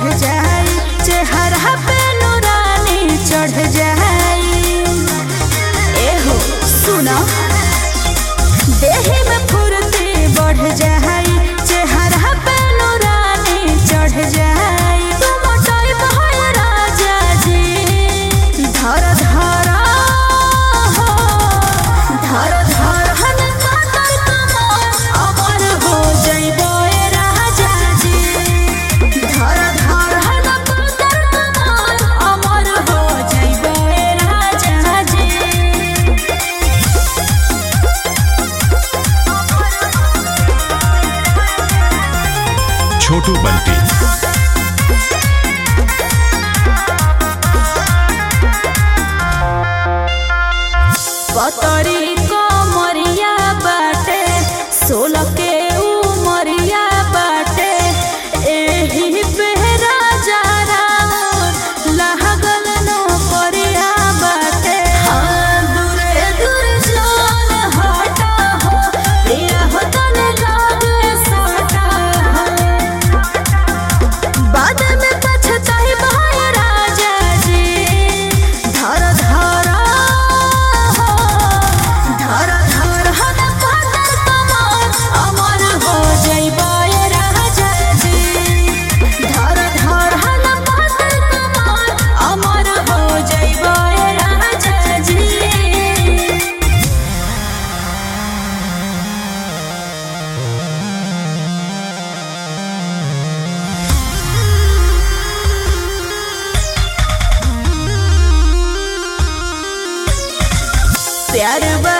बढ़ जाई, चेहरा पे नूरानी चढ़ जाई। एहो सुना, देहि में फुर्ती बढ़ जाई, चेहरा पे नूरानी चढ़ जाई। तुम टाइप है राजा जी, धर धर हो, धर धर हन कातर कमर, अमर हो जइबो ए राजा जी। धर धर हन कातर कमर, अमर हो जइबो ए राजा जी। छोटू बंटी पतरी कमरिया बाटे, 16 के उमरिया बाटे, एही पे राजा राउर लागल नौकरिया बाटे। हाँ दूरे दूर जान हटा हो, प्रिया हो तने लागे साटा हो, बाद में पछताई भाई राजा जी। धर धर हो, धर धर हन कातर कमर, अमर हो जइबो ए राजा जी। धर धर हन कातर कमर, अमर हो जइबो ए राजा जी। प्यार